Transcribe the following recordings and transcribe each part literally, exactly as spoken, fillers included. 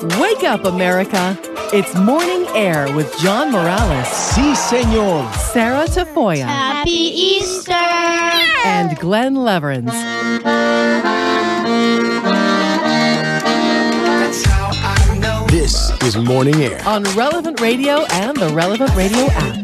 Wake up, America. It's Morning Air with John Morales. Si, senor. Sarah Tafoya. Happy Easter! And Glenn Leverins. This is Morning Air On Relevant Radio and the Relevant Radio app.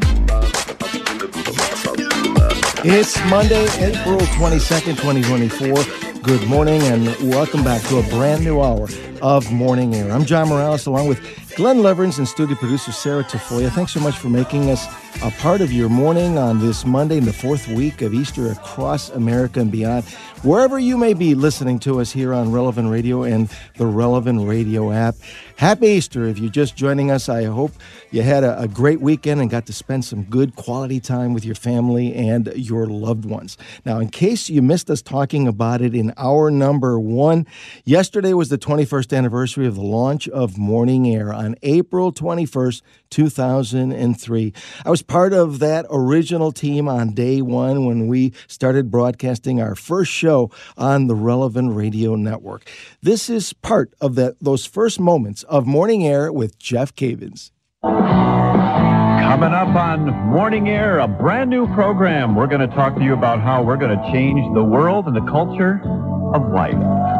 It's Monday, April twenty-second, twenty twenty-four. Good morning and welcome back to a brand new hour of Morning Air. I'm John Morales along with Glenn Leverins and studio producer Sarah Tafoya. Thanks so much for making us a part of your morning on this Monday in the fourth week of Easter across America and beyond. Wherever you may be listening to us here on Relevant Radio and the Relevant Radio app, happy Easter. If you're just joining us, I hope you had a, a great weekend and got to spend some good quality time with your family and your loved ones. Now, in case you missed us talking about it in hour number one, yesterday was the twenty-first anniversary of the launch of Morning Air on April twenty-first, two thousand three. I was part of that original team on day one when we started broadcasting our first show on the Relevant Radio Network. This is part of that those first moments of Morning Air with Jeff Cavins. Coming up on Morning Air, a brand new program. We're going to talk to you about how we're going to change the world and the culture of life.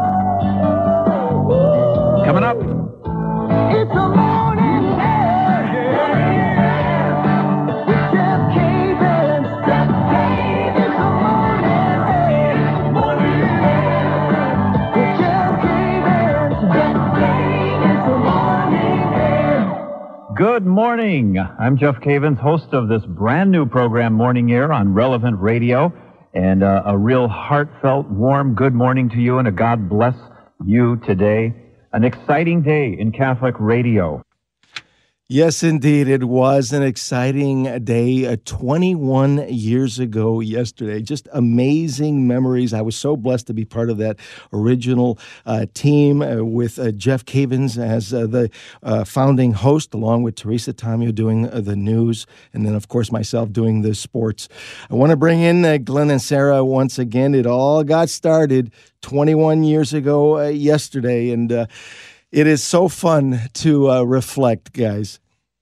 Coming up. It's a morning air, with Jeff Cavins. Jeff Cavins. It's a morning air, morning air, with Jeff Cavins. Jeff Cavins. It's a morning air. Good morning. I'm Jeff Cavins, host of this brand new program, Morning Air, on Relevant Radio. And uh, a real heartfelt, warm good morning to you and a God bless you today. An exciting day in Catholic radio. Yes, indeed. It was an exciting day uh, twenty-one years ago yesterday. Just amazing memories. I was so blessed to be part of that original uh, team uh, with uh, Jeff Cavins as uh, the uh, founding host, along with Teresa Tamio doing uh, the news, and then, of course, myself doing the sports. I want to bring in uh, Glenn and Sarah once again. It all got started twenty-one years ago uh, yesterday, and uh, it is so fun to uh, reflect, guys.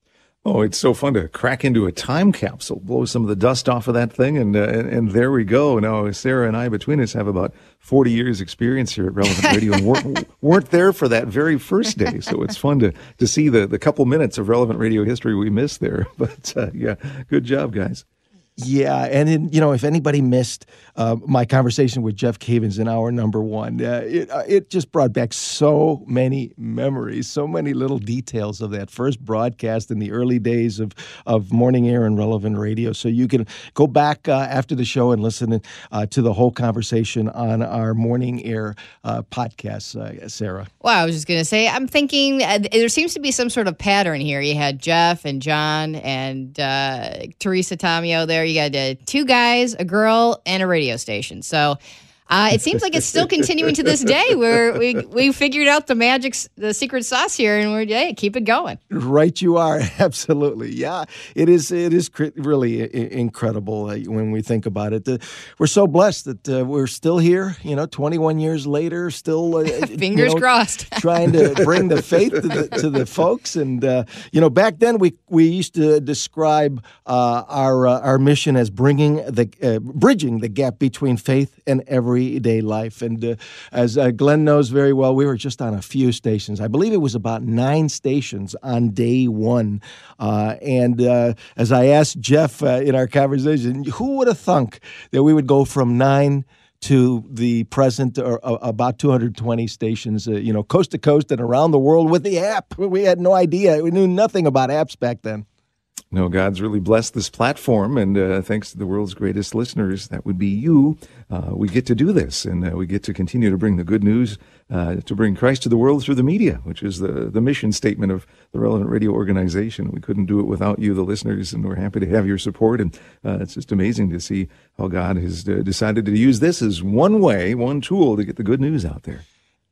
Oh, it's so fun to crack into a time capsule, blow some of the dust off of that thing, and uh, and, and there we go. Now, Sarah and I, between us, have about forty years experience here at Relevant Radio, and weren't, weren't there for that very first day. So it's fun to, to see the, the couple minutes of Relevant Radio history we missed there. But, uh, yeah, good job, guys. Yeah, and in, you know, if anybody missed uh, my conversation with Jeff Cavins in hour number one, uh, it uh, it just brought back so many memories, so many little details of that first broadcast in the early days of, of Morning Air and Relevant Radio. So you can go back uh, after the show and listen uh, to the whole conversation on our Morning Air uh, podcast, uh, Sarah. Well, I was just going to say, I'm thinking uh, there seems to be some sort of pattern here. You had Jeff and John and uh, Teresa Tamio there. You got uh, two guys, a girl, and a radio station. So uh, it seems like it's still continuing to this day. Where we we figured out the magic, the secret sauce here, and we're hey, keep it going. Right, you are absolutely. Yeah, it is. It is cr- really I- incredible uh, when we think about it. Uh, we're so blessed that uh, we're still here. You know, twenty-one years later, still uh, fingers you know, crossed, trying to bring the faith to the, to the folks. And uh, you know, back then we we used to describe uh, our uh, our mission as bringing the uh, bridging the gap between faith and everyday life. And uh, as uh, Glenn knows very well, we were just on a few stations. I believe it was about nine stations on day one. Uh, and uh, as I asked Jeff uh, in our conversation, who would have thunk that we would go from nine to the present, or uh, about two hundred twenty stations, uh, you know, coast to coast and around the world with the app? We had no idea. We knew nothing about apps back then. No, God's really blessed this platform, and uh, thanks to the world's greatest listeners, that would be you, uh, we get to do this, and uh, we get to continue to bring the good news, uh, to bring Christ to the world through the media, which is the, the mission statement of the Relevant Radio organization. We couldn't do it without you, the listeners, and we're happy to have your support, and uh, it's just amazing to see how God has uh, decided to use this as one way, one tool to get the good news out there.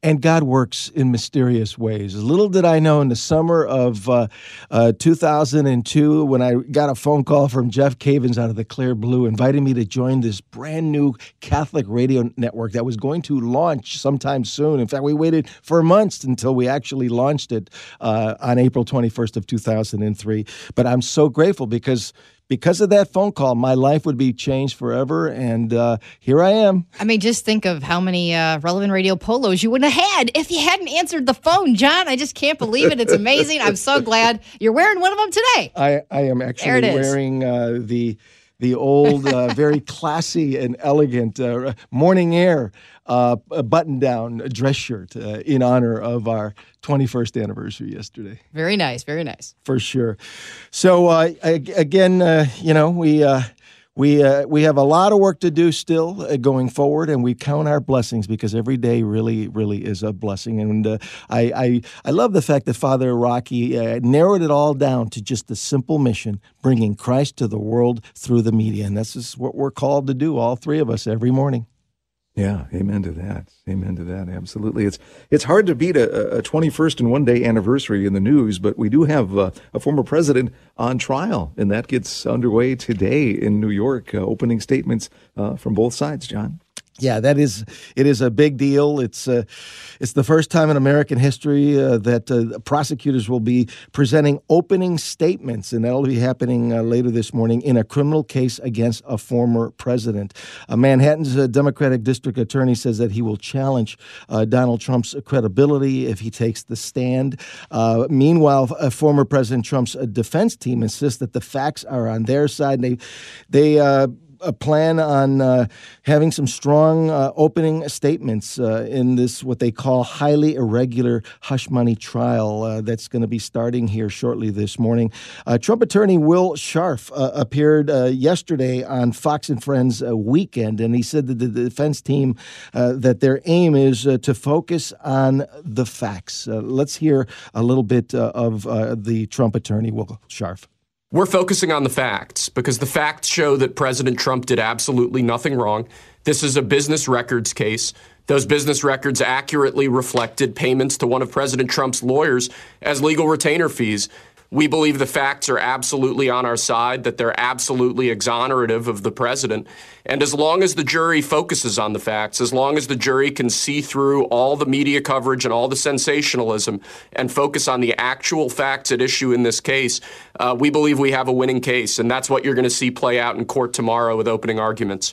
and God works in mysterious ways. Little did I know in the summer of uh, uh, two thousand two, when I got a phone call from Jeff Cavins out of the clear blue, inviting me to join this brand new Catholic radio network that was going to launch sometime soon. In fact, we waited for months until we actually launched it uh, on April twenty-first of two thousand three. But I'm so grateful because Because of that phone call, my life would be changed forever, and uh, here I am. I mean, just think of how many uh, Relevant Radio polos you would have had if you hadn't answered the phone, John. I just can't believe it. It's amazing. I'm so glad you're wearing one of them today. I, I am actually wearing uh, the the old, uh, very classy and elegant uh, Morning Air uh, button-down dress shirt uh, in honor of our twenty-first anniversary yesterday. Very nice, very nice. For sure. So, uh, again, uh, you know, we... Uh, We uh, we have a lot of work to do still uh, going forward, and we count our blessings because every day really, really is a blessing. And uh, I, I I love the fact that Father Rocky uh, narrowed it all down to just a simple mission, bringing Christ to the world through the media. And this is what we're called to do, all three of us, every morning. Yeah, amen to that. Amen to that. Absolutely. It's it's hard to beat a, a twenty-first and one day anniversary in the news, but we do have uh, a former president on trial, and that gets underway today in New York. Uh, opening statements uh, from both sides, John. Yeah, that is, it is a big deal. It's uh, it's the first time in American history uh, that uh, prosecutors will be presenting opening statements, and that'll be happening uh, later this morning in a criminal case against a former president. Uh, Manhattan's uh, Democratic District Attorney says that he will challenge uh, Donald Trump's credibility if he takes the stand. Uh, meanwhile, uh, former President Trump's uh, defense team insists that the facts are on their side. They, they. Uh, a plan on uh, having some strong uh, opening statements uh, in this, what they call highly irregular hush money trial uh, that's going to be starting here shortly this morning. Uh, Trump attorney Will Scharf uh, appeared uh, yesterday on Fox and Friends uh, Weekend, and he said that the defense team, uh, that their aim is uh, to focus on the facts. Uh, let's hear a little bit uh, of uh, the Trump attorney, Will Scharf. We're focusing on the facts because the facts show that President Trump did absolutely nothing wrong. This is a business records case. Those business records accurately reflected payments to one of President Trump's lawyers as legal retainer fees. We believe the facts are absolutely on our side, that they're absolutely exonerative of the president. And as long as the jury focuses on the facts, as long as the jury can see through all the media coverage and all the sensationalism and focus on the actual facts at issue in this case, uh, we believe we have a winning case. And that's what you're going to see play out in court tomorrow with opening arguments.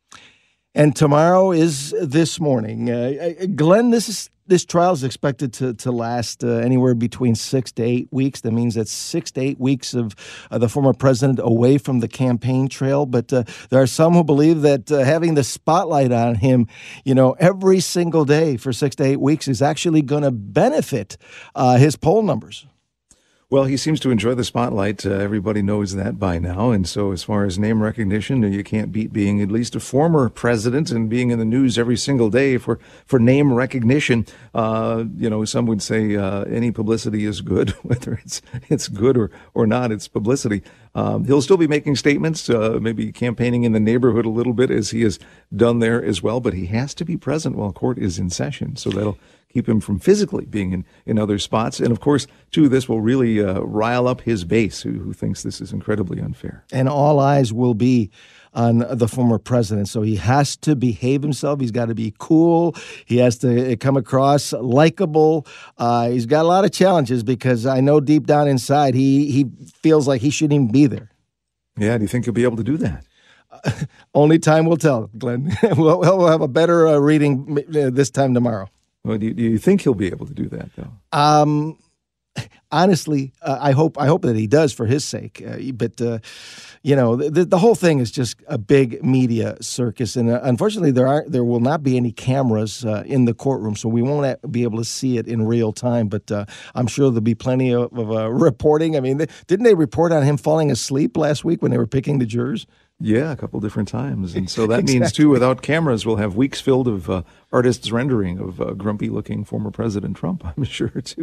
And tomorrow is this morning. Uh, Glenn, this is this trial is expected to to last uh, anywhere between six to eight weeks. That means that's six to eight weeks of uh, the former president away from the campaign trail. But uh, there are some who believe that uh, having the spotlight on him, you know, every single day for six to eight weeks is actually going to benefit uh, his poll numbers. Well, he seems to enjoy the spotlight. Uh, everybody knows that by now. And so as far as name recognition, you can't beat being at least a former president and being in the news every single day for, for name recognition. Uh, you know, some would say uh, any publicity is good, whether it's it's good or, or not, it's publicity. Um, he'll still be making statements, uh, maybe campaigning in the neighborhood a little bit as he has done there as well. But he has to be present while court is in session. So that'll keep him from physically being in, in other spots. And of course, too, this will really uh, rile up his base who, who thinks this is incredibly unfair. And all eyes will be on the former president. So he has to behave himself. He's got to be cool. He has to come across likable. Uh, he's got a lot of challenges because I know deep down inside he, he feels like he shouldn't even be there. Yeah, do you think he'll be able to do that? Uh, only time will tell, Glenn. we'll, we'll have a better uh, reading this time tomorrow. Well, do you, do you think he'll be able to do that, though? Um, honestly, uh, I hope I hope that he does for his sake. Uh, but uh, you know, the, the whole thing is just a big media circus, and uh, unfortunately, there are there will not be any cameras uh, in the courtroom, so we won't be able to see it in real time. But uh, I'm sure there'll be plenty of, of uh, reporting. I mean, they, didn't they report on him falling asleep last week when they were picking the jurors? Yeah, a couple different times. And so that Exactly. means, too, without cameras, we'll have weeks filled of uh, artists' rendering of uh, grumpy-looking former President Trump, I'm sure, too.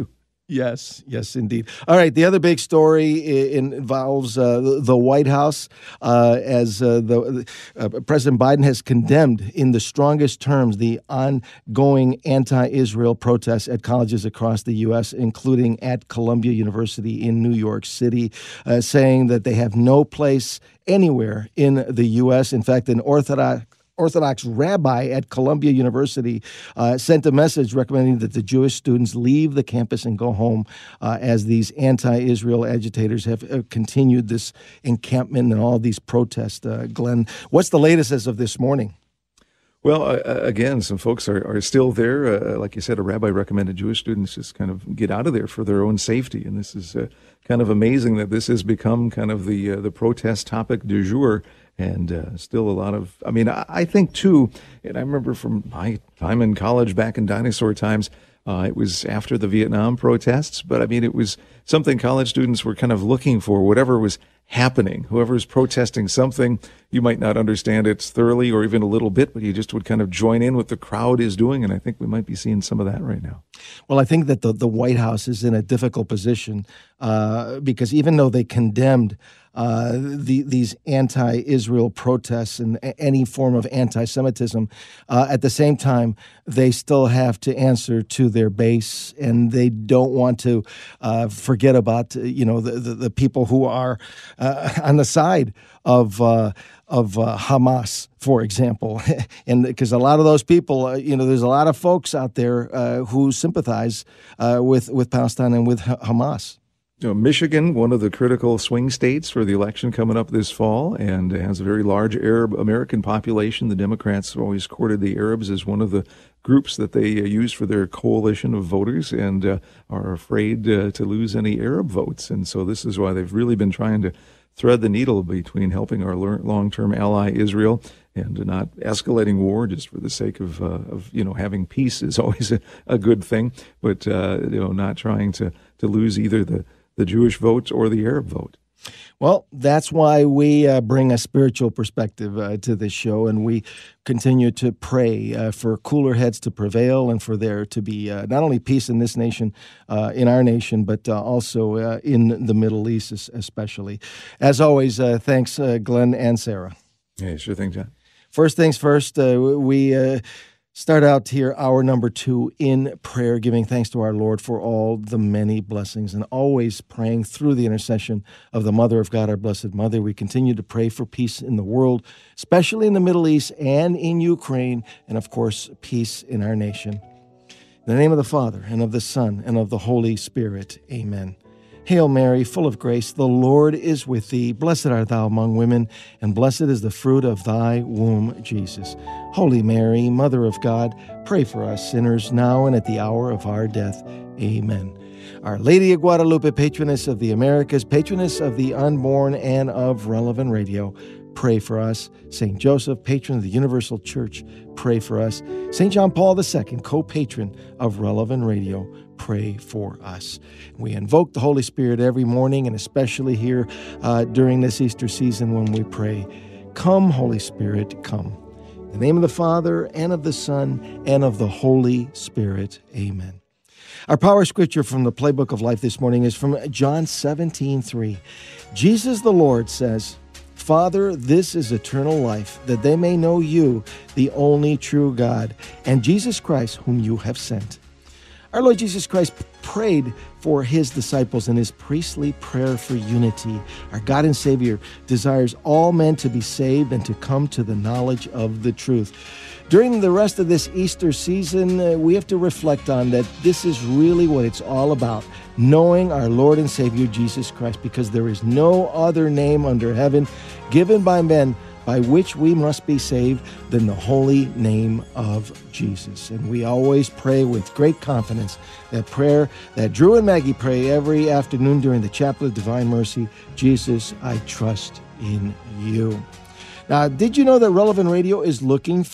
Yes, yes, indeed. All right, the other big story i- involves uh, the the White House, uh, as uh, the uh, President Biden has condemned in the strongest terms the ongoing anti-Israel protests at colleges across the U S, including at Columbia University in New York City, uh, saying that they have no place anywhere in the U S. In fact, an Orthodox Orthodox rabbi at Columbia University uh, sent a message recommending that the Jewish students leave the campus and go home uh, as these anti-Israel agitators have uh, continued this encampment and all these protests. Uh, Glenn, what's the latest as of this morning? Well, uh, again, some folks are, are still there. Uh, like you said, a rabbi recommended Jewish students just kind of get out of there for their own safety. And this is uh, kind of amazing that this has become kind of the uh, the protest topic du jour. And uh, still a lot of, I mean, I, I think too, and I remember from my time in college back in dinosaur times, uh, it was after the Vietnam protests, but I mean, it was something college students were kind of looking for, whatever was happening. Whoever is protesting something, you might not understand it thoroughly or even a little bit, but you just would kind of join in what the crowd is doing. And I think we might be seeing some of that right now. Well, I think that the, the White House is in a difficult position uh, because even though they condemned uh, the, these anti-Israel protests and a- any form of anti-Semitism, uh, at the same time, they still have to answer to their base, and they don't want to uh, forget about, uh, you know, the, the, the people who are uh, on the side of uh, of uh, Hamas, for example. And because a lot of those people, uh, you know, there's a lot of folks out there uh, who sympathize uh, with, with Palestine and with H- Hamas. You know, Michigan, one of the critical swing states for the election coming up this fall, and has a very large Arab American population. The Democrats always courted the Arabs as one of the groups that they uh, use for their coalition of voters, and uh, are afraid uh, to lose any Arab votes. And so this is why they've really been trying to thread the needle between helping our long-term ally Israel and not escalating war just for the sake of, uh, of you know, having peace is always a, a good thing, but uh, you know, not trying to, to lose either the, the Jewish vote or the Arab vote. Well, that's why we uh, bring a spiritual perspective uh, to this show, and we continue to pray uh, for cooler heads to prevail and for there to be uh, not only peace in this nation, uh, in our nation, but uh, also uh, in the Middle East especially. As always, uh, thanks, uh, Glenn and Sarah. Yeah, sure thing, John. First things first, uh, we uh, start out here, hour number two, in prayer, giving thanks to our Lord for all the many blessings, and always praying through the intercession of the Mother of God, our Blessed Mother. We continue to pray for peace in the world, especially in the Middle East and in Ukraine, and of course, peace in our nation. In the name of the Father, and of the Son, and of the Holy Spirit, amen. Hail Mary, full of grace, the Lord is with thee. Blessed art thou among women, and blessed is the fruit of thy womb, Jesus. Holy Mary, Mother of God, pray for us sinners now and at the hour of our death. Amen. Our Lady of Guadalupe, patroness of the Americas, patroness of the unborn and of Relevant Radio, pray for us. Saint Joseph, patron of the Universal Church, pray for us. Saint John Paul the Second, co-patron of Relevant Radio, pray for us. We invoke the Holy Spirit every morning, and especially here uh, during this Easter season when we pray, come, Holy Spirit, come. In the name of the Father, and of the Son, and of the Holy Spirit, amen. Our power scripture from the Playbook of Life this morning is from John seventeen three. Jesus the Lord says, Father, this is eternal life, that they may know you, the only true God, and Jesus Christ, whom you have sent. Our Lord Jesus Christ prayed for his disciples in his priestly prayer for unity. Our God and Savior desires all men to be saved and to come to the knowledge of the truth. During the rest of this Easter season, uh, we have to reflect on that this is really what it's all about, knowing our Lord and Savior Jesus Christ, because there is no other name under heaven given by men by which we must be saved than the holy name of Jesus. And we always pray with great confidence that prayer that Drew and Maggie pray every afternoon during the Chapel of Divine Mercy, Jesus, I trust in you. Now, did you know that Relevant Radio is looking for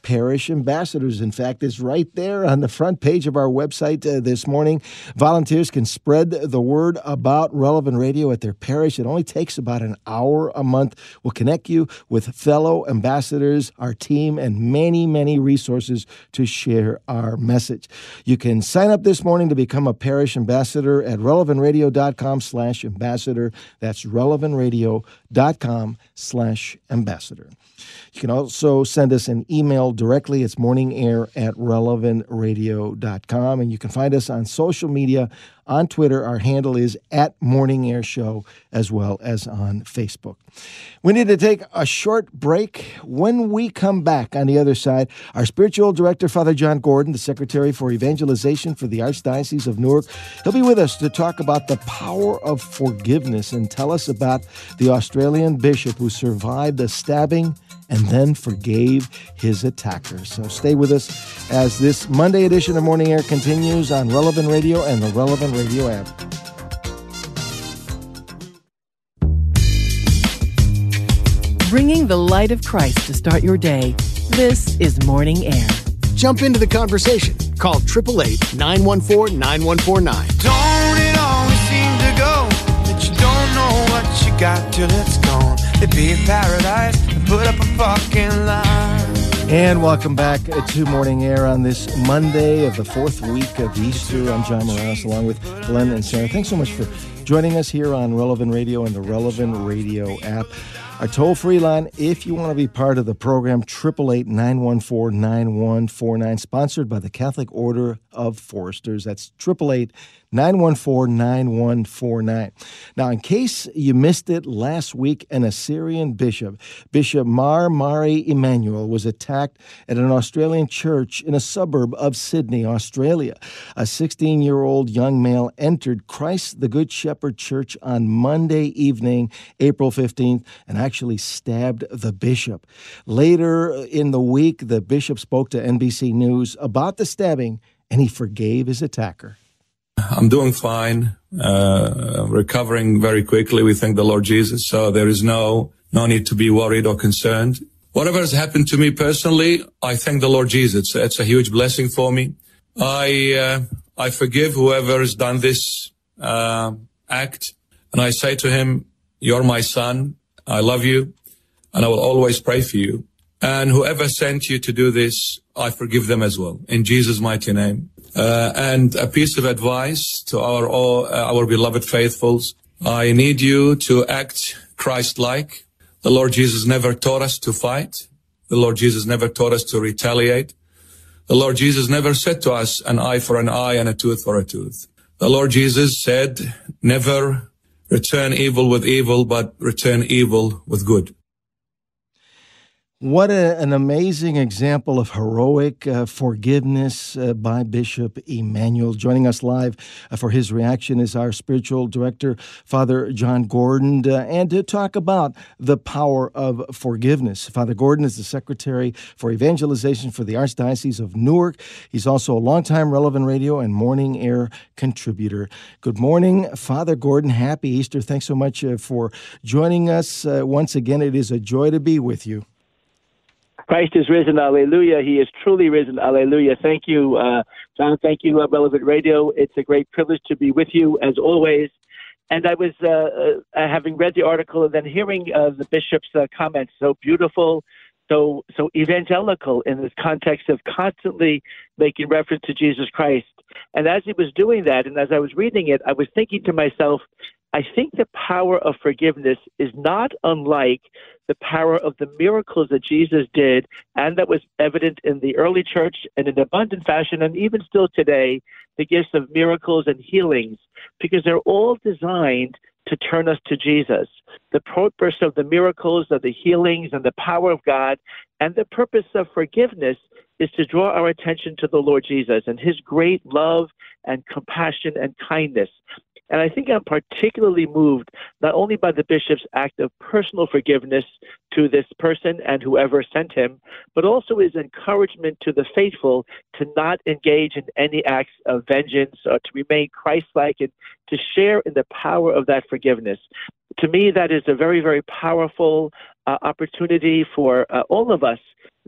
parish ambassadors. In fact, it's right there on the front page of our website uh, this morning. Volunteers can spread the word about Relevant Radio at their parish. It only takes about an hour a month. We'll connect you with fellow ambassadors, our team, and many, many resources to share our message. You can sign up this morning to become a parish ambassador at relevantradio.com slash ambassador. That's relevantradio.com slash ambassador. You can also send us an email directly. It's morningair at relevant radio dot com. And you can find us on social media. On Twitter, our handle is at Morning Air Show, as well as on Facebook. We need to take a short break. When we come back on the other side, our spiritual director, Father John Gordon, the Secretary for Evangelization for the Archdiocese of Newark, he'll be with us to talk about the power of forgiveness and tell us about the Australian bishop who survived a stabbing and then forgave his attacker. So stay with us as this Monday edition of Morning Air continues on Relevant Radio and the Relevant Radio app. Bringing the light of Christ to start your day. This is Morning Air. Jump into the conversation. Call eight eight eight, nine one four, nine one four nine. Don't it always seem to go that you don't know what you got till it's gone? It'd be a paradise to put up a fucking line. And welcome back to Morning Air on this Monday of the fourth week of Easter. I'm John Morales along with Glenn and Sarah. Thanks so much for joining us here on Relevant Radio and the Relevant Radio app. Our toll-free line, if you want to be part of the program, eight eight eight, nine one four, nine one four nine, sponsored by the Catholic Order of Foresters. That's eight eight eight, nine one four, nine one four nine. Now, in case you missed it last week, an Assyrian bishop, Bishop Mar Mari Emmanuel, was attacked at an Australian church in a suburb of Sydney, Australia. A sixteen-year-old young male entered Christ the Good Shepherd Church on Monday evening, April fifteenth, and actually stabbed the bishop. Later in the week, the bishop spoke to N B C News about the stabbing, and he forgave his attacker. I'm doing fine, uh, recovering very quickly. We thank the Lord Jesus. So there is no, no need to be worried or concerned. Whatever has happened to me personally, I thank the Lord Jesus. It's a huge blessing for me. I, uh, I forgive whoever has done this, uh, act. And I say to him, you're my son. I love you and I will always pray for you. And whoever sent you to do this, I forgive them as well. In Jesus' mighty name. Uh, and a piece of advice to our all, uh, our beloved faithfuls. I need you to act Christ-like. The Lord Jesus never taught us to fight. The Lord Jesus never taught us to retaliate. The Lord Jesus never said to us an eye for an eye and a tooth for a tooth. The Lord Jesus said, never return evil with evil, but return evil with good. What a, an amazing example of heroic uh, forgiveness uh, by Bishop Emmanuel. Joining us live uh, for his reaction is our spiritual director, Father John Gordon, uh, and to talk about the power of forgiveness. Father Gordon is the Secretary for Evangelization for the Archdiocese of Newark. He's also a longtime Relevant Radio and Morning Air contributor. Good morning, Father Gordon. Happy Easter. Thanks so much uh, for joining us. Uh, once again, it is a joy to be with you. Christ is risen, alleluia. He is truly risen, alleluia. Thank you, uh, John. Thank you, uh, Relevant Radio. It's a great privilege to be with you, as always. And I was, uh, uh, having read the article and then hearing uh, the bishop's uh, comments, so beautiful, so so evangelical in this context of constantly making reference to Jesus Christ. And as he was doing that, and as I was reading it, I was thinking to myself, I think the power of forgiveness is not unlike the power of the miracles that Jesus did, and that was evident in the early church in an abundant fashion, and even still today, the gifts of miracles and healings, because they're all designed to turn us to Jesus. The purpose of the miracles, of the healings, and the power of God, and the purpose of forgiveness is to draw our attention to the Lord Jesus and his great love and compassion and kindness. And I think I'm particularly moved not only by the bishop's act of personal forgiveness to this person and whoever sent him, but also his encouragement to the faithful to not engage in any acts of vengeance or to remain Christ-like and to share in the power of that forgiveness. To me, that is a very, very powerful uh, opportunity for uh, all of us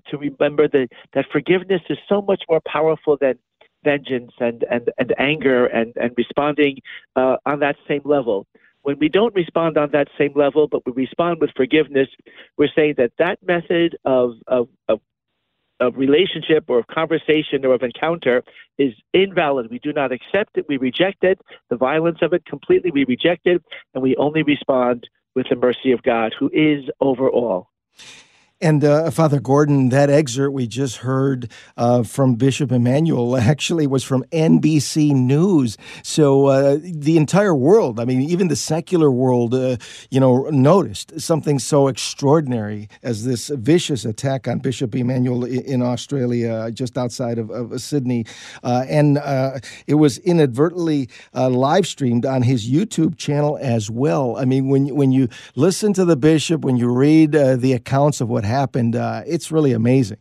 to remember that, that forgiveness is so much more powerful than vengeance and, and, and anger and, and responding uh, on that same level. When we don't respond on that same level, but we respond with forgiveness, we're saying that that method of, of, of, of relationship or of conversation or of encounter is invalid. We do not accept it. We reject it, the violence of it completely. We reject it, and we only respond with the mercy of God, who is over all. And uh, Father Gordon, that excerpt we just heard uh, from Bishop Emanuel actually was from N B C News. So uh, the entire world, I mean, even the secular world, uh, you know, noticed something so extraordinary as this vicious attack on Bishop Emanuel in Australia, just outside of, of Sydney. Uh, and uh, it was inadvertently uh, live streamed on his YouTube channel as well. I mean, when, when you listen to the bishop, when you read uh, the accounts of what happened, uh, it's really amazing.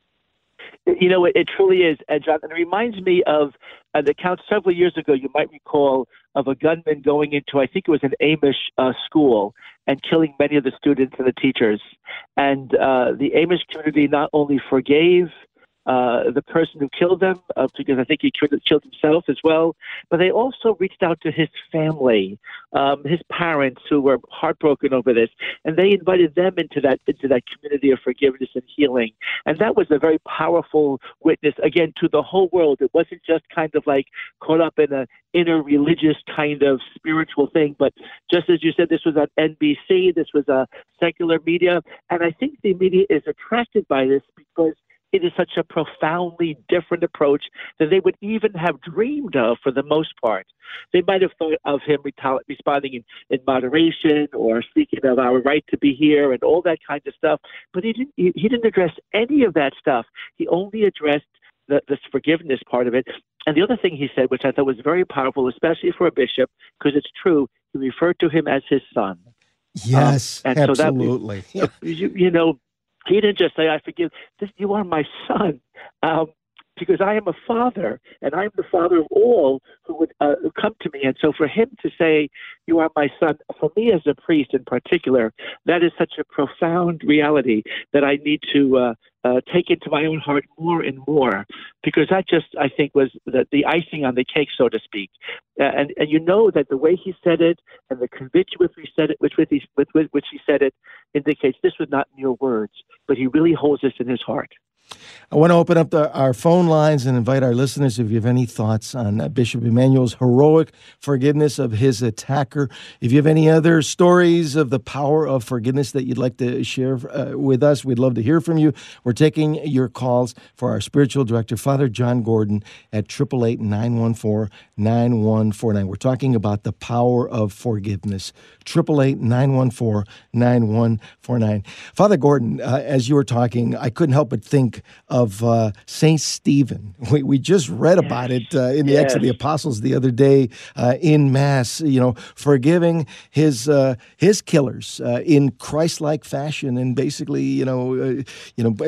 You know, it, it truly is, and John, and it reminds me of an account several years ago, you might recall, of a gunman going into, I think it was an Amish uh, school, and killing many of the students and the teachers. And uh, the Amish community not only forgave Uh, the person who killed them, uh, because I think he killed, killed himself as well. But they also reached out to his family, um, his parents, who were heartbroken over this, and they invited them into that into that community of forgiveness and healing. And that was a very powerful witness, again, to the whole world. It wasn't just kind of like caught up in an inner religious kind of spiritual thing, but just as you said, this was on N B C, this was a secular media, and I think the media is attracted by this because it is such a profoundly different approach than they would even have dreamed of for the most part. They might have thought of him retali- responding in, in moderation or speaking of our right to be here and all that kind of stuff, but he didn't, he, he didn't address any of that stuff. He only addressed the, this forgiveness part of it. And the other thing he said, which I thought was very powerful, especially for a bishop, because it's true, he referred to him as his son. Yes, um, and absolutely. So that, you, you know, he didn't just say, I forgive, this, you are my son, um, because I am a father, and I am the father of all who would uh, come to me. And so for him to say, you are my son, for me as a priest in particular, that is such a profound reality that I need to uh, uh, take into my own heart more and more, because that just, I think, was the, the icing on the cake, so to speak. Uh, and, and you know that the way he said it and the conviction with which he said it, which, with, he, with, with which he said it indicates this was not mere words, but he really holds this in his heart. I want to open up the, our phone lines and invite our listeners, if you have any thoughts on uh, Bishop Emanuel's heroic forgiveness of his attacker. If you have any other stories of the power of forgiveness that you'd like to share uh, with us, we'd love to hear from you. We're taking your calls for our spiritual director, Father John Gordon, at eight eight eight, nine one four, nine one four nine. We're talking about the power of forgiveness. eight eight eight, nine one four, nine one four nine. Father Gordon, uh, as you were talking, I couldn't help but think of uh, Saint Stephen. We, we just read yes. about it uh, in the yes. Acts of the Apostles the other day uh, in Mass, you know, forgiving his uh, his killers uh, in Christ-like fashion, and basically, you know, uh, you know,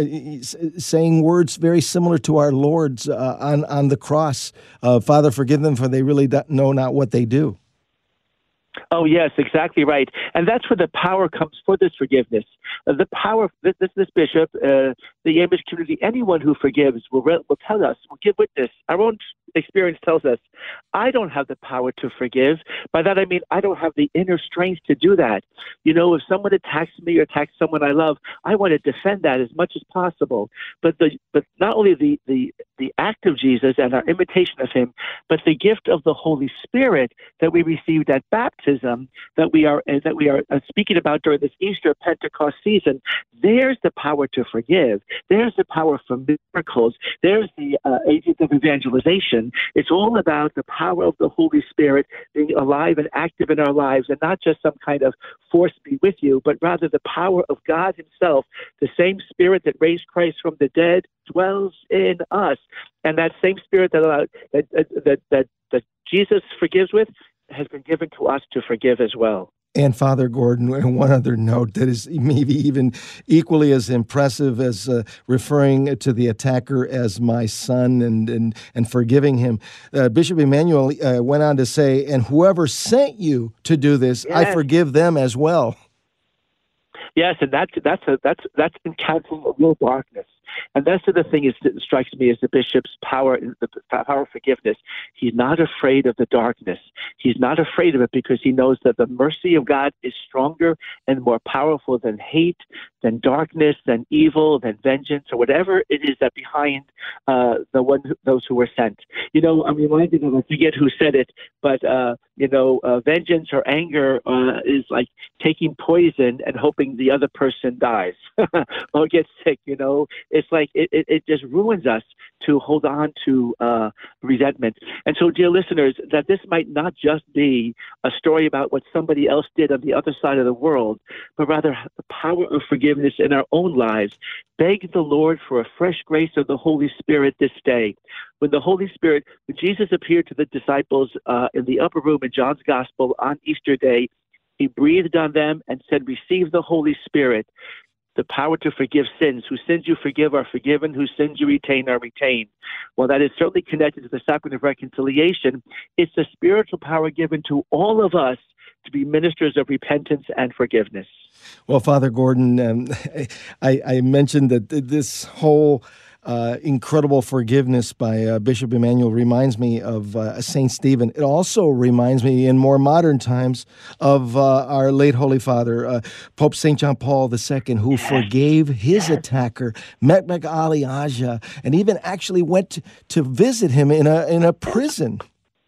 saying words very similar to our Lord's uh, on, on the cross. Uh, Father, forgive them, for they really know not what they do. Oh, yes, exactly right. And that's where the power comes for this forgiveness. Uh, the power, this, this, this bishop, uh, the Amish community, anyone who forgives will, will tell us, will give witness. Our own experience tells us, I don't have the power to forgive. By that I mean, I don't have the inner strength to do that. You know, if someone attacks me or attacks someone I love, I want to defend that as much as possible. But the but not only the, the, the act of Jesus and our imitation of him, but the gift of the Holy Spirit that we received at baptism, that we are that we are uh, speaking about during this Easter Pentecost season, there's the power to forgive. There's the power for miracles. There's the uh, agent of evangelization. It's all about the power of the Holy Spirit being alive and active in our lives, and not just some kind of force be with you, but rather the power of God himself. The same Spirit that raised Christ from the dead dwells in us. And that same Spirit that allowed, that, that, that, that Jesus forgives with has been given to us to forgive as well. And Father Gordon, one other note that is maybe even equally as impressive as uh, referring to the attacker as my son and and, and forgiving him. Uh, Bishop Emanuel uh, went on to say, and whoever sent you to do this, yes. I forgive them as well. Yes, and that's that's a, that's that's encountering a real darkness. And that's the thing is, that strikes me as the bishop's power, the power of forgiveness. He's not afraid of the darkness. He's not afraid of it because he knows that the mercy of God is stronger and more powerful than hate, than darkness, than evil, than vengeance, or whatever it is that behind uh, the one who, those who were sent. You know, I'm reminded of, I forget who said it, but, uh, you know, uh, vengeance or anger uh, is like taking poison and hoping the other person dies or gets sick, you know. It's like it, it, it just ruins us to hold on to uh, resentment. And so, dear listeners, that this might not just be a story about what somebody else did on the other side of the world, but rather the power of forgiveness in our own lives. Beg the Lord for a fresh grace of the Holy Spirit this day. When the Holy Spirit, when Jesus appeared to the disciples uh, in the upper room in John's Gospel on Easter Day, he breathed on them and said, receive the Holy Spirit, the power to forgive sins. Whose sins you forgive are forgiven, whose sins you retain are retained. Well, that is certainly connected to the sacrament of reconciliation. It's the spiritual power given to all of us to be ministers of repentance and forgiveness. Well, Father Gordon, um, I, I mentioned that this whole uh, incredible forgiveness by uh, Bishop Emanuel reminds me of uh, Saint Stephen. It also reminds me, in more modern times, of uh, our late Holy Father, uh, Pope Saint John Paul the Second, who forgave his attacker, Mehmet Ali Agha, and even actually went to, to visit him in a in a prison.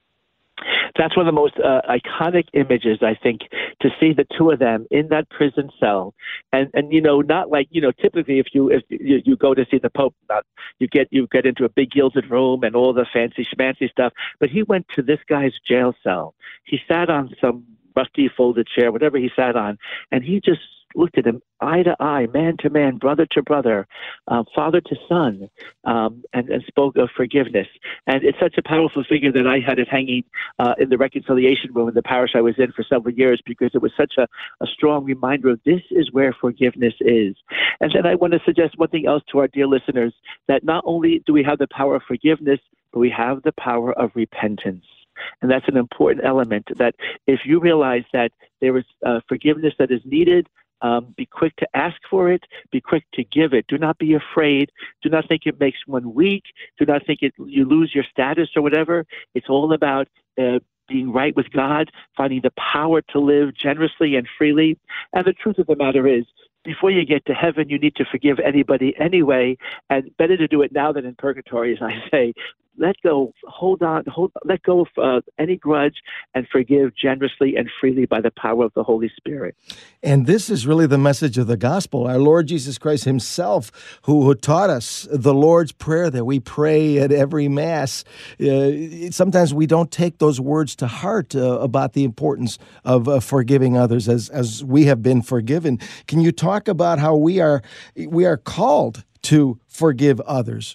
That's one of the most uh, iconic images, I think, to see the two of them in that prison cell. And, and you know, not like, you know, typically if you if you, you go to see the Pope, not, you get you get into a big gilded room and all the fancy schmancy stuff. But he went to this guy's jail cell. He sat on some rusty folded chair, whatever he sat on, and he just looked at him eye to eye, man to man, brother to brother, uh, father to son, um, and, and spoke of forgiveness. And it's such a powerful figure that I had it hanging uh, in the reconciliation room in the parish I was in for several years because it was such a, a strong reminder of this is where forgiveness is. And then I want to suggest one thing else to our dear listeners, that not only do we have the power of forgiveness, but we have the power of repentance. And that's an important element, that if you realize that there is uh, forgiveness that is needed, Um, be quick to ask for it. Be quick to give it. Do not be afraid. Do not think it makes one weak. Do not think it, you lose your status or whatever. It's all about uh, being right with God, finding the power to live generously and freely. And the truth of the matter is, before you get to heaven, you need to forgive anybody anyway, and better to do it now than in purgatory, as I say. Let go, hold on, hold, let go of uh, any grudge and forgive generously and freely by the power of the Holy Spirit. And this is really the message of the gospel. Our Lord Jesus Christ himself, who, who taught us the Lord's Prayer that we pray at every Mass. Uh, sometimes we don't take those words to heart uh, about the importance of uh, forgiving others as, as we have been forgiven. Can you talk about how we are we are called to forgive others?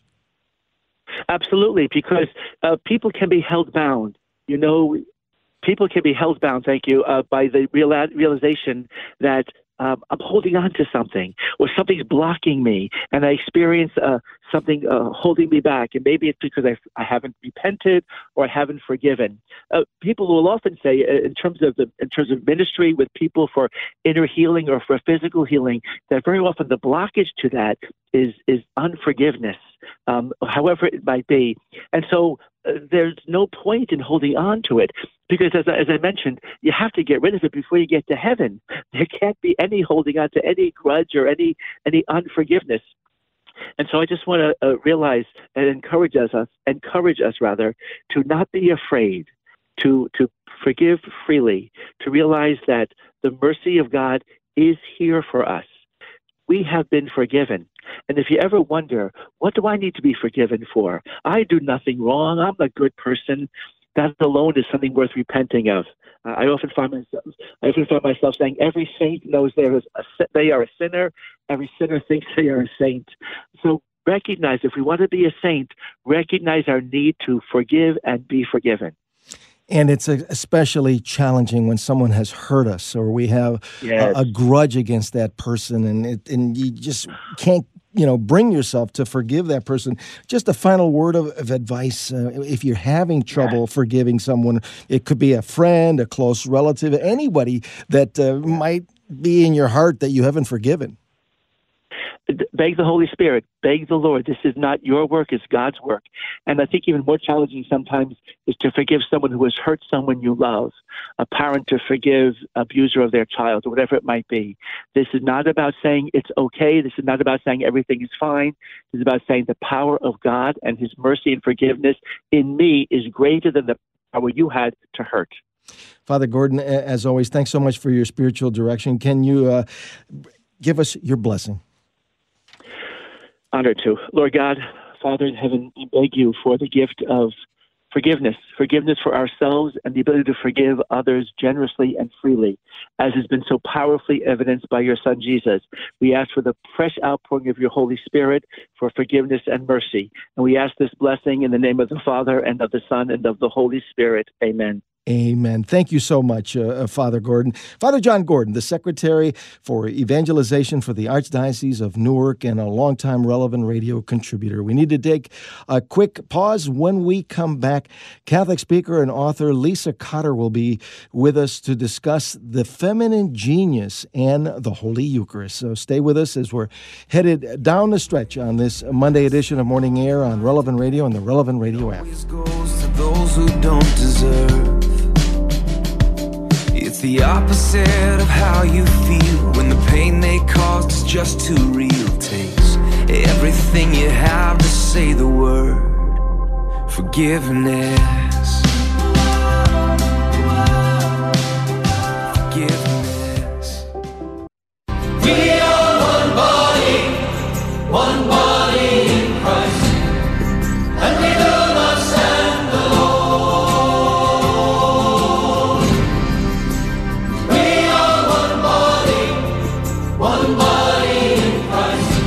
Absolutely, because uh, people can be held bound. You know, people can be held bound, thank you, uh, by the real realization that um, I'm holding on to something, or something's blocking me, and I experience uh, something uh, holding me back. And maybe it's because I, I haven't repented or I haven't forgiven. Uh, people will often say, uh, in terms of the in terms of ministry with people for inner healing or for physical healing, that very often the blockage to that is is unforgiveness. Um, however it might be. And so uh, there's no point in holding on to it because, as, I- as I mentioned, you have to get rid of it before you get to heaven. There can't be any holding on to any grudge or any any unforgiveness. And so I just want to uh, realize and encourage us, uh, encourage us rather, to not be afraid, to to forgive freely, to realize that the mercy of God is here for us. We have been forgiven. And if you ever wonder, what do I need to be forgiven for? I do nothing wrong. I'm a good person. That alone is something worth repenting of. Uh, I often find myself, I often find myself saying, every saint knows there is a, they are a sinner. Every sinner thinks they are a saint. So recognize, if we want to be a saint, recognize our need to forgive and be forgiven. And it's especially challenging when someone has hurt us or we have Yes. a, a grudge against that person, and it, and you just can't, you know, bring yourself to forgive that person. Just a final word of, of advice. Uh, if you're having trouble yeah. forgiving someone, it could be a friend, a close relative, anybody that uh, might be in your heart that you haven't forgiven. beg the Holy Spirit, beg the Lord. This is not your work, it's God's work. And I think even more challenging sometimes is to forgive someone who has hurt someone you love, a parent to forgive abuser of their child, or whatever it might be. This is not about saying it's okay. This is not about saying everything is fine. This is about saying the power of God and his mercy and forgiveness in me is greater than the power you had to hurt. Father Gordon, as always, thanks so much for your spiritual direction. Can you uh, give us your blessing? Honored to. Lord God, Father in heaven, we beg you for the gift of forgiveness, forgiveness for ourselves and the ability to forgive others generously and freely, as has been so powerfully evidenced by your Son, Jesus. We ask for the fresh outpouring of your Holy Spirit for forgiveness and mercy. And we ask this blessing in the name of the Father and of the Son and of the Holy Spirit. Amen. Amen. Thank you so much, uh, Father Gordon. Father John Gordon, the Secretary for Evangelization for the Archdiocese of Newark and a longtime Relevant Radio contributor. We need to take a quick pause. When we come back, Catholic speaker and author Lisa Cotter will be with us to discuss the feminine genius and the Holy Eucharist. So stay with us as we're headed down the stretch on this Monday edition of Morning Air on Relevant Radio and the Relevant Radio app. Goes to those who don't deserve. It's the opposite of how you feel when the pain they caused is just too real. Takes everything you have to say the word forgiveness. Forgiveness. We are one body, one body in Christ, and we do not stand alone. One body in Christ,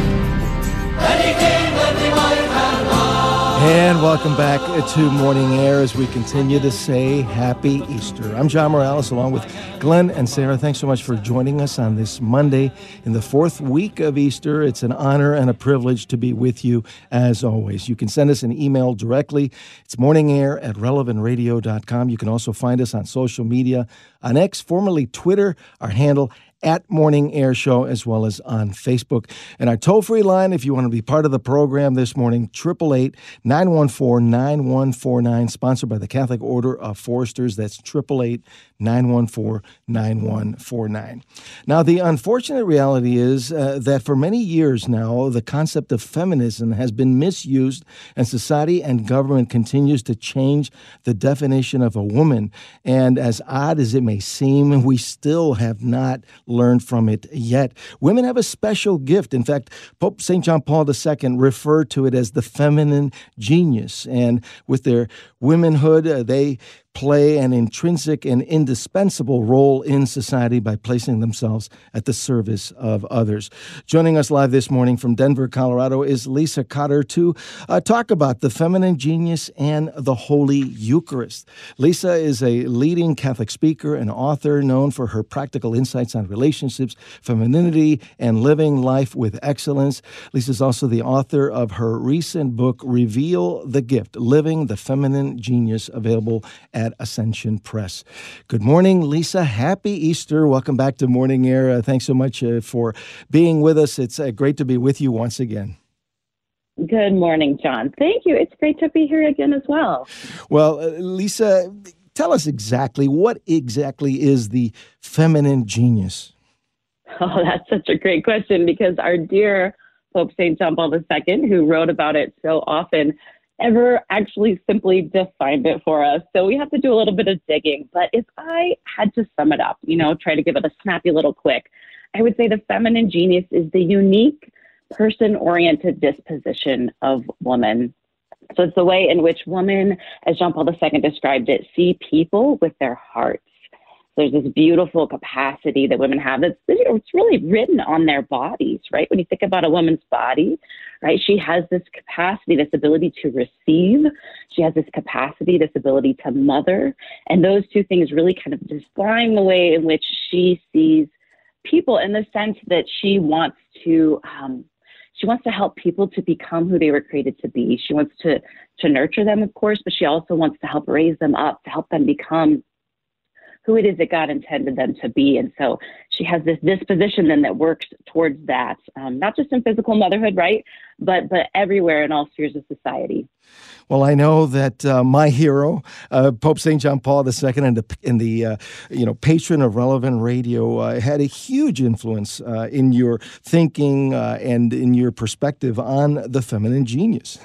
and he came that we might have life. And welcome back to Morning Air as we continue to say Happy Easter. I'm John Morales along with Glenn and Sarah. Thanks so much for joining us on this Monday in the fourth week of Easter. It's an honor and a privilege to be with you as always. You can send us an email directly. It's morningair at relevant radio dot com. You can also find us on social media, on X, formerly Twitter, our handle at Morning Air Show, as well as on Facebook. And our toll-free line, if you want to be part of the program this morning, eight eight eight, nine one four, nine one four nine, sponsored by the Catholic Order of Foresters. That's eight eight eight, nine one four, nine one four nine. Now, the unfortunate reality is uh, that for many years now, the concept of feminism has been misused, and society and government continues to change the definition of a woman. And as odd as it may seem, we still have not learned from it yet. Women have a special gift. In fact, Pope Saint John Paul the Second referred to it as the feminine genius. And with their womanhood, uh, they play an intrinsic and indispensable role in society by placing themselves at the service of others. Joining us live this morning from Denver, Colorado, is Lisa Cotter to uh, talk about the feminine genius and the Holy Eucharist. Lisa is a leading Catholic speaker and author known for her practical insights on relationships, femininity, and living life with excellence. Lisa is also the author of her recent book, Reveal the Gift, Living the Feminine Genius, available at Ascension Press. Good morning, Lisa. Happy Easter. Welcome back to Morning Air. Uh, thanks so much uh, for being with us. It's uh, great to be with you once again. Good morning, John. Thank you. It's great to be here again as well. Well, uh, Lisa, tell us exactly, what exactly is the feminine genius? Oh, that's such a great question, because our dear Pope Saint John Paul the Second, who wrote about it so often, ever actually simply defined it for us. So we have to do a little bit of digging. But if I had to sum it up, you know, try to give it a snappy little quick, I would say the feminine genius is the unique person-oriented disposition of woman. So it's the way in which women, as John Paul the Second described it, see people with their hearts. There's this beautiful capacity that women have that's, you know, it's really written on their bodies, right? When you think about a woman's body, right, she has this capacity, this ability to receive. She has this capacity, this ability to mother. And those two things really kind of define the way in which she sees people, in the sense that she wants to, um, she wants to help people to become who they were created to be. She wants to, to nurture them, of course, but she also wants to help raise them up, to help them become who it is that God intended them to be. And so she has this disposition then that works towards that, um, not just in physical motherhood, right? But but everywhere in all spheres of society. Well, I know that uh, my hero, uh, Pope Saint John Paul the Second, and the, and the uh, you know patron of Relevant Radio, uh, had a huge influence uh, in your thinking uh, and in your perspective on the feminine genius.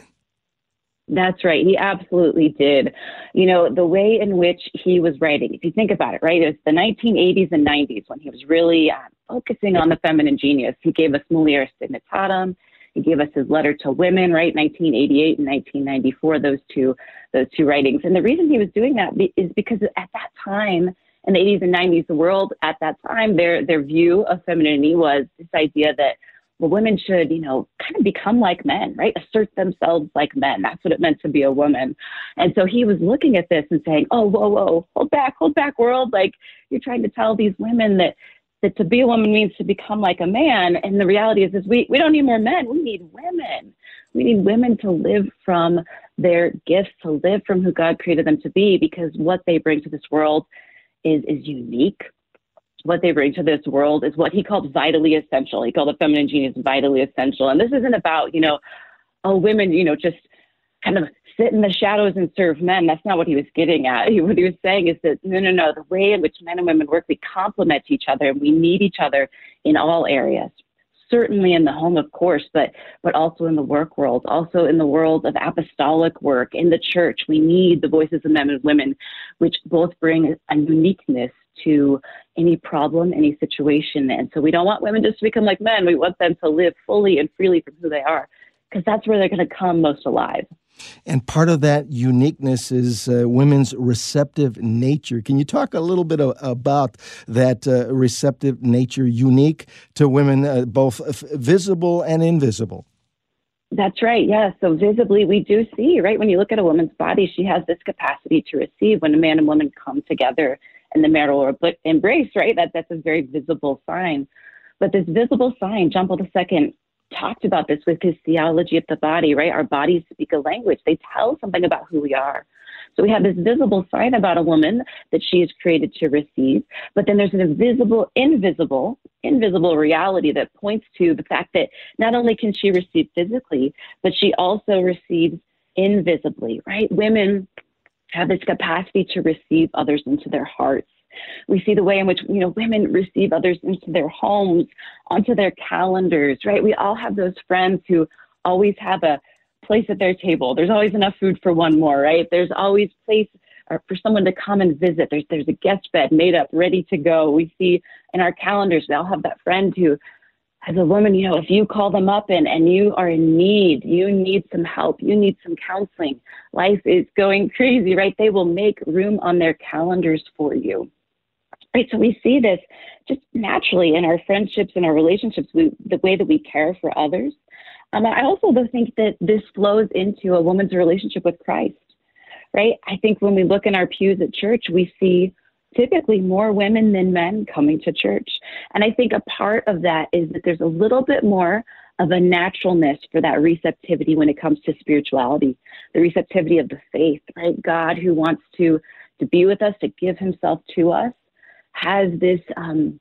That's right. He absolutely did. You know, the way in which he was writing, if you think about it, right, it was the nineteen eighties and nineties when he was really uh, focusing on the feminine genius. He gave us Mulieris Dignitatem. He gave us his letter to women, right, nineteen eighty-eight and nineteen ninety-four, those two, those two writings. And the reason he was doing that is because at that time, in the eighties and nineties, the world at that time, their their view of femininity was this idea that, well, women should, you know, kind of become like men, right? Assert themselves like men. That's what it meant to be a woman. And so he was looking at this and saying, oh, whoa, whoa, hold back, hold back, world. Like, you're trying to tell these women that that to be a woman means to become like a man. And the reality is, is we, we don't need more men. We need women. We need women to live from their gifts, to live from who God created them to be, because what they bring to this world is, is unique. What they bring to this world is what he called vitally essential. He called the feminine genius vitally essential. And this isn't about, you know, oh, women, you know, just kind of sit in the shadows and serve men. That's not what he was getting at. He, what he was saying is that, no, no, no, the way in which men and women work, we complement each other and we need each other in all areas. Certainly in the home, of course, but but also in the work world, also in the world of apostolic work, in the church. We need the voices of men and women, which both bring a uniqueness to any problem, any situation. And so we don't want women just to become like men. We want them to live fully and freely from who they are, because that's where they're going to come most alive. And part of that uniqueness is uh, women's receptive nature. Can you talk a little bit o- about that uh, receptive nature, unique to women, uh, both f- visible and invisible? That's right. Yeah. So visibly, we do see, right? When you look at a woman's body, she has this capacity to receive. When a man and woman come together in the marital embrace, right? That that's a very visible sign. But this visible sign, John Paul the Second talked about this with his theology of the body, right? Our bodies speak a language. They tell something about who we are. So we have this visible sign about a woman that she is created to receive, but then there's an invisible, invisible, invisible reality that points to the fact that not only can she receive physically, but she also receives invisibly, right? Women have this capacity to receive others into their hearts. We see the way in which, you know, women receive others into their homes, onto their calendars, right? We all have those friends who always have a place at their table. There's always enough food for one more, right? There's always place for someone to come and visit. There's there's a guest bed made up, ready to go. We see in our calendars, we all have that friend who, as a woman, you know, if you call them up and, and you are in need, you need some help, you need some counseling, life is going crazy, right? They will make room on their calendars for you. Right, so we see this just naturally in our friendships and our relationships, we, the way that we care for others. Um, I also though think that this flows into a woman's relationship with Christ, right? I think when we look in our pews at church, we see typically more women than men coming to church. And I think a part of that is that there's a little bit more of a naturalness for that receptivity when it comes to spirituality, the receptivity of the faith, right? God, who wants to, to be with us, to give himself to us, has this um,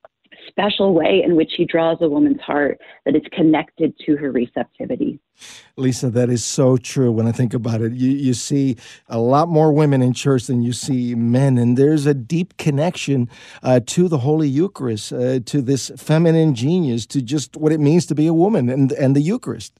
special way in which he draws a woman's heart that is connected to her receptivity. Lisa, that is so true when I think about it. You, you see a lot more women in church than you see men, and there's a deep connection uh, to the Holy Eucharist, uh, to this feminine genius, to just what it means to be a woman and, and the Eucharist.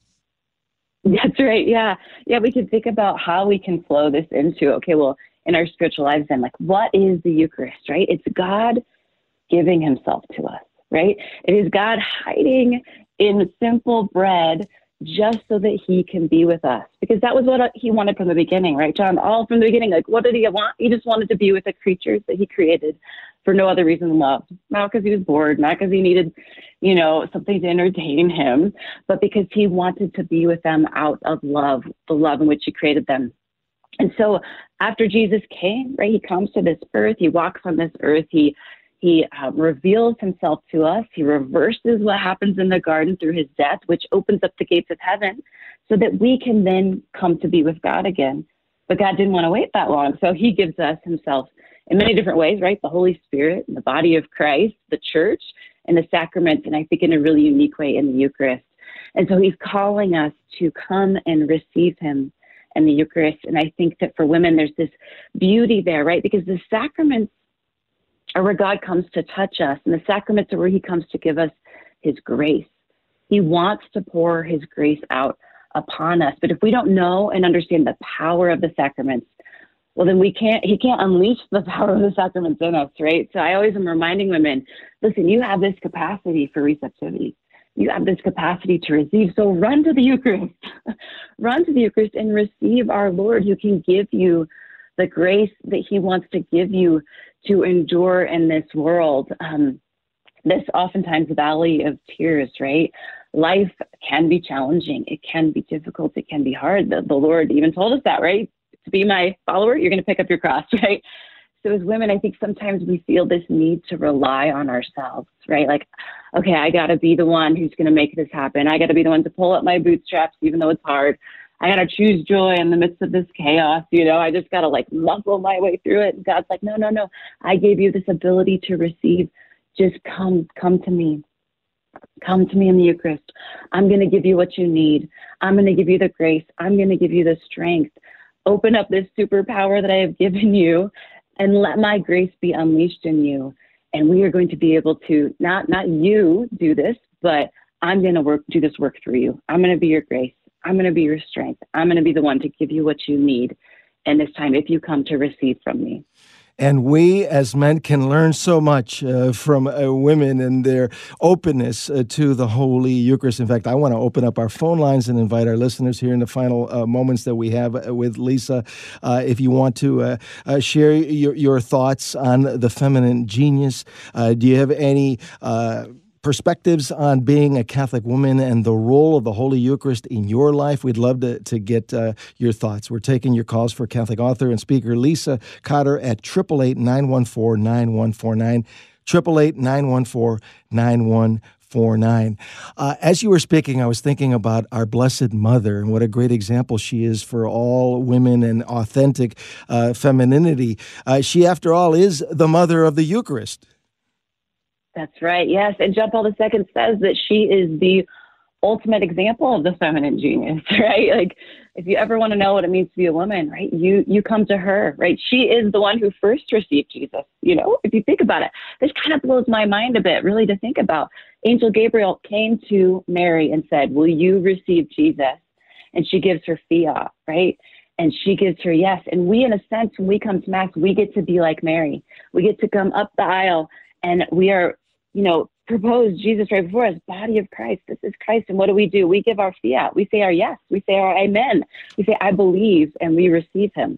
That's right, yeah. Yeah, we can think about how we can flow this into, okay, well, in our spiritual lives then, like, what is the Eucharist, right? It's God giving himself to us, right? It is God hiding in simple bread just so that he can be with us, because that was what he wanted from the beginning, right, John? All from the beginning, like, what did he want? He just wanted to be with the creatures that he created for no other reason than love, not because he was bored, not because he needed, you know, something to entertain him, but because he wanted to be with them out of love, the love in which he created them. And so after Jesus came, right, he comes to this earth, he walks on this earth, he he uh, reveals himself to us, he reverses what happens in the garden through his death, which opens up the gates of heaven so that we can then come to be with God again. But God didn't want to wait that long, so he gives us himself in many different ways, right? The Holy Spirit, the body of Christ, the church, and the sacraments, and I think in a really unique way in the Eucharist. And so he's calling us to come and receive him in the Eucharist. And I think that for women, there's this beauty there, right? Because the sacraments are where God comes to touch us, and the sacraments are where he comes to give us his grace. He wants to pour his grace out upon us. But if we don't know and understand the power of the sacraments, well, then we can't, he can't unleash the power of the sacraments in us, right? So I always am reminding women, listen, you have this capacity for receptivity. You have this capacity to receive. So run to the Eucharist, run to the Eucharist and receive our Lord, who can give you the grace that he wants to give you to endure in this world. Um, this oftentimes valley of tears, right? Life can be challenging. It can be difficult. It can be hard. The, the Lord even told us that, right? To be my follower, you're going to pick up your cross, right? So as women, I think sometimes we feel this need to rely on ourselves, right? Like, okay, I got to be the one who's going to make this happen. I got to be the one to pull up my bootstraps, even though it's hard. I got to choose joy in the midst of this chaos. You know, I just got to like muscle my way through it. And God's like, no, no, no. I gave you this ability to receive. Just come, come to me. Come to me in the Eucharist. I'm going to give you what you need. I'm going to give you the grace. I'm going to give you the strength. Open up this superpower that I have given you and let my grace be unleashed in you. And we are going to be able to, not, not you do this, but I'm going to work, do this work through you. I'm going to be your grace. I'm going to be your strength. I'm going to be the one to give you what you need in this time if you come to receive from me. And we as men can learn so much uh, from uh, women and their openness uh, to the Holy Eucharist. In fact, I want to open up our phone lines and invite our listeners here in the final uh, moments that we have uh, with Lisa. Uh, if you want to uh, uh, share your, your thoughts on the feminine genius, uh, do you have any uh perspectives on being a Catholic woman and the role of the Holy Eucharist in your life? We'd love to, to get uh, your thoughts. We're taking your calls for Catholic author and speaker Lisa Cotter at eight eight eight, nine one four, nine one four nine, eight eight eight, nine one four, nine one four nine. Uh, as you were speaking, I was thinking about our Blessed Mother and what a great example she is for all women and authentic uh, femininity. Uh, she, after all, is the mother of the Eucharist. That's right. Yes. And John Paul the Second says that she is the ultimate example of the feminine genius, right? Like, if you ever want to know what it means to be a woman, right, you, you come to her, right? She is the one who first received Jesus. You know, if you think about it, this kind of blows my mind a bit, really, to think about. Angel Gabriel came to Mary and said, will you receive Jesus? And she gives her fiat, right? And she gives her yes. And we, in a sense, when we come to Mass, we get to be like Mary. We get to come up the aisle and we are, you know, propose Jesus right before us, body of Christ. This is Christ. And what do we do? We give our fiat. We say our yes. We say our amen. We say, I believe, and we receive him.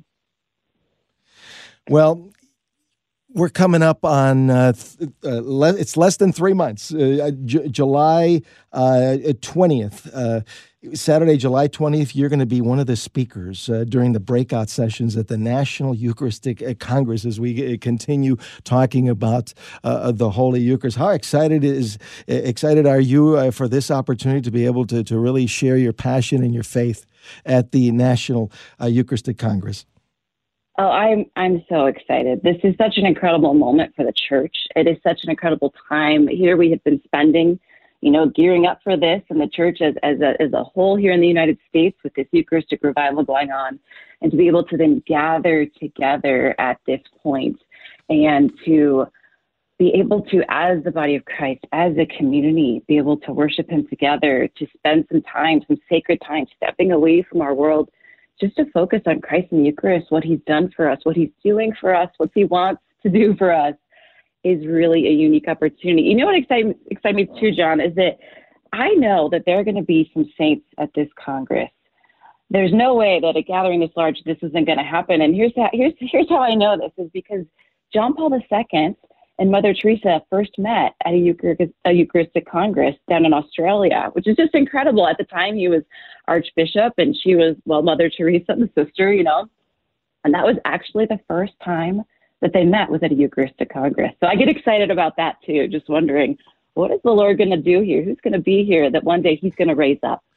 Well, we're coming up on, uh, th- uh, le- it's less than three months, uh, J- July uh, twentieth. Uh, Saturday, July twentieth, you're going to be one of the speakers uh, during the breakout sessions at the National Eucharistic Congress as we uh, continue talking about uh, the Holy Eucharist. How excited is excited are you uh, for this opportunity to be able to, to really share your passion and your faith at the National uh, Eucharistic Congress? Oh, I'm I'm so excited. This is such an incredible moment for the church. It is such an incredible time. Here we have been spending, you know, gearing up for this, and the church as as a, as a whole here in the United States with this Eucharistic revival going on, and to be able to then gather together at this point and to be able to, as the body of Christ, as a community, be able to worship him together, to spend some time, some sacred time, stepping away from our world, just to focus on Christ in the Eucharist, what he's done for us, what he's doing for us, what he wants to do for us, is really a unique opportunity. You know what excites excite me too, John, is that I know that there are going to be some saints at this Congress. There's no way that a gathering this large, this isn't going to happen. And here's how, here's, here's how I know this, is because John Paul the Second and Mother Teresa first met at a Eucharistic, a Eucharistic Congress down in Australia, which is just incredible. At the time, he was Archbishop and she was, well, Mother Teresa, the sister, you know. And that was actually the first time that they met, was at a Eucharistic Congress. So I get excited about that too, just wondering, what is the Lord going to do here? Who's going to be here that one day he's going to raise up?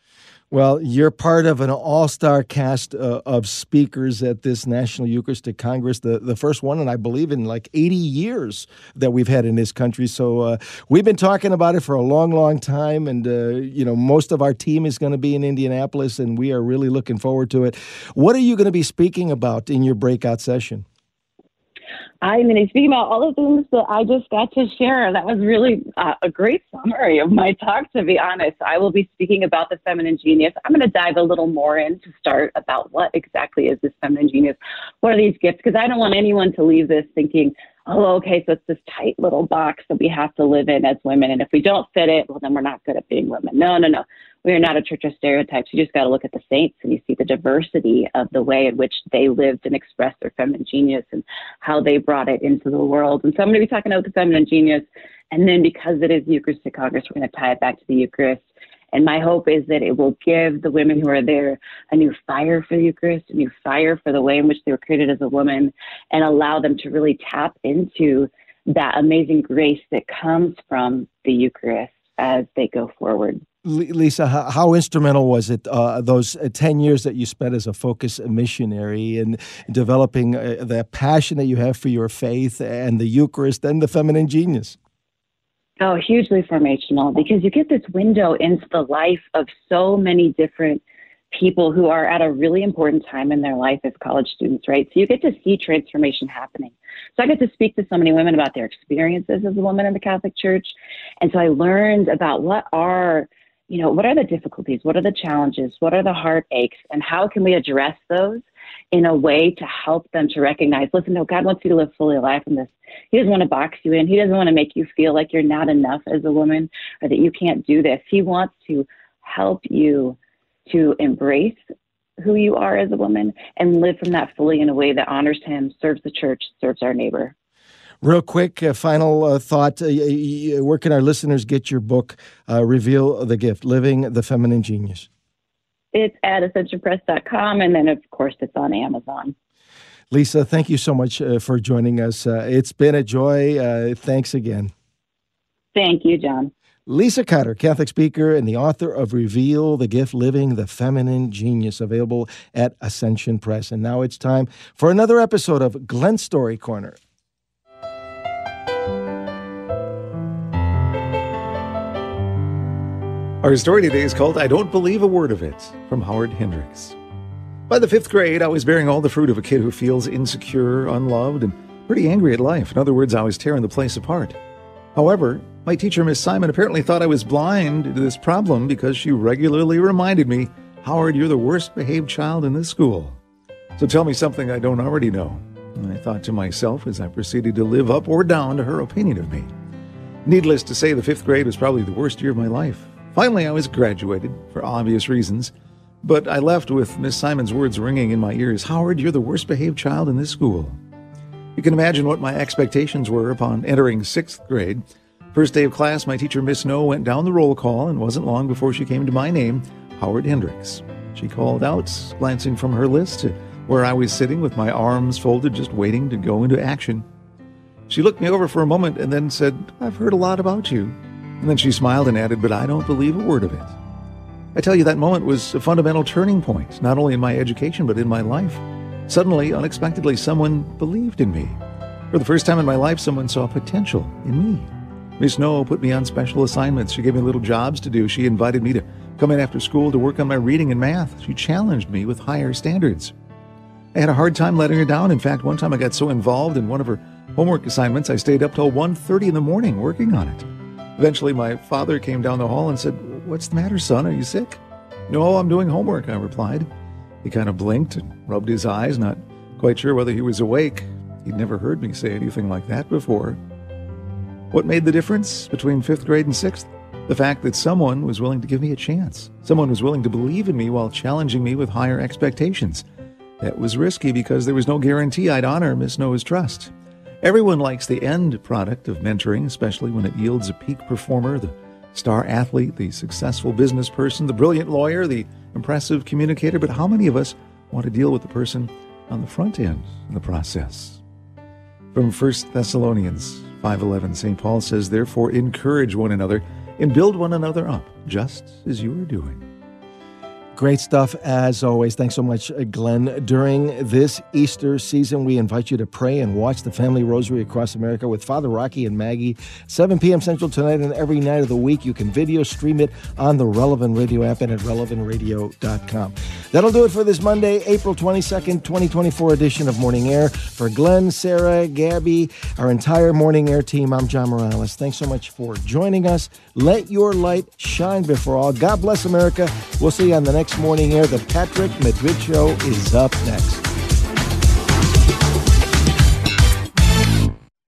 Well, you're part of an all-star cast uh, of speakers at this National Eucharistic Congress, the, the first one, and I believe in like eighty years that we've had in this country. So uh, we've been talking about it for a long, long time, and uh, you know, most of our team is going to be in Indianapolis, and we are really looking forward to it. What are you going to be speaking about in your breakout session? I'm going to be speaking about all the things that I just got to share. That was really uh, a great summary of my talk, to be honest. I will be speaking about the feminine genius. I'm going to dive a little more in to start about what exactly is this feminine genius. What are these gifts? Because I don't want anyone to leave this thinking, oh, okay, so it's this tight little box that we have to live in as women. And if we don't fit it, well, then we're not good at being women. No, no, no. We are not a church of stereotypes. You just got to look at the saints and you see the diversity of the way in which they lived and expressed their feminine genius and how they brought it into the world. And so I'm going to be talking about the feminine genius. And then because it is Eucharistic Congress, we're going to tie it back to the Eucharist. And my hope is that it will give the women who are there a new fire for the Eucharist, a new fire for the way in which they were created as a woman, and allow them to really tap into that amazing grace that comes from the Eucharist as they go forward. Lisa, how, how instrumental was it, uh, those uh, ten years that you spent as a Focus missionary and developing uh, the passion that you have for your faith and the Eucharist and the feminine genius? Oh, hugely formational, because you get this window into the life of so many different people who are at a really important time in their life as college students, right? So you get to see transformation happening. So I get to speak to so many women about their experiences as a woman in the Catholic Church. And so I learned about what are, you know, what are the difficulties? What are the challenges? What are the heartaches? And how can we address those in a way to help them to recognize, listen, no, God wants you to live fully alive in this. He doesn't want to box you in. He doesn't want to make you feel like you're not enough as a woman or that you can't do this. He wants to help you to embrace who you are as a woman and live from that fully in a way that honors him, serves the church, serves our neighbor. Real quick, uh, final uh, thought. Uh, where can our listeners get your book, uh, Reveal the Gift, Living the Feminine Genius? It's at ascension press dot com, and then, of course, it's on Amazon. Lisa, thank you so much uh, for joining us. Uh, it's been a joy. Uh, thanks again. Thank you, John. Lisa Cotter, Catholic speaker and the author of Reveal the Gift, Living the Feminine Genius, available at Ascension Press. And now it's time for another episode of Glenn's Story Corner. Our story today is called I Don't Believe a Word of It, from Howard Hendricks. By the fifth grade, I was bearing all the fruit of a kid who feels insecure, unloved, and pretty angry at life. In other words, I was tearing the place apart. However, my teacher, Miss Simon, apparently thought I was blind to this problem because she regularly reminded me, Howard, you're the worst behaved child in this school. So tell me something I don't already know. And I thought to myself as I proceeded to live up or down to her opinion of me. Needless to say, the fifth grade was probably the worst year of my life. Finally, I was graduated, for obvious reasons, but I left with Miss Simon's words ringing in my ears, Howard, you're the worst behaved child in this school. You can imagine what my expectations were upon entering sixth grade. First day of class, my teacher, Miss Snow, went down the roll call, and wasn't long before she came to my name, Howard Hendricks. She called out, glancing from her list to where I was sitting with my arms folded, just waiting to go into action. She looked me over for a moment and then said, I've heard a lot about you. And then she smiled and added, but I don't believe a word of it. I tell you, that moment was a fundamental turning point, not only in my education, but in my life. Suddenly, unexpectedly, someone believed in me. For the first time in my life, someone saw potential in me. Miss Snow put me on special assignments. She gave me little jobs to do. She invited me to come in after school to work on my reading and math. She challenged me with higher standards. I had a hard time letting her down. In fact, one time I got so involved in one of her homework assignments, I stayed up till one thirty in the morning working on it. Eventually, my father came down the hall and said, What's the matter, son? Are you sick? No, I'm doing homework, I replied. He kind of blinked and rubbed his eyes, not quite sure whether he was awake. He'd never heard me say anything like that before. What made the difference between fifth grade and sixth? The fact that someone was willing to give me a chance. Someone was willing to believe in me while challenging me with higher expectations. That was risky because there was no guarantee I'd honor Miss Snow's trust. Everyone likes the end product of mentoring, especially when it yields a peak performer, the star athlete, the successful business person, the brilliant lawyer, the impressive communicator. But how many of us want to deal with the person on the front end in the process? From First Thessalonians five eleven, Saint Paul says, Therefore encourage one another and build one another up, just as you are doing. Great stuff as always. Thanks so much, Glenn. During this Easter season, we invite you to pray and watch the Family Rosary across America with Father Rocky and Maggie, seven p.m. Central tonight and every night of the week. You can video stream it on the Relevant Radio app and at relevant radio dot com. That'll do it for this Monday, April twenty-second, twenty twenty-four edition of Morning Air. For Glenn, Sarah, Gabby, our entire Morning Air team, I'm John Morales. Thanks so much for joining us. Let your light shine before all. God bless America. We'll see you on the next Morning Air. The Patrick Madrid Show is up next.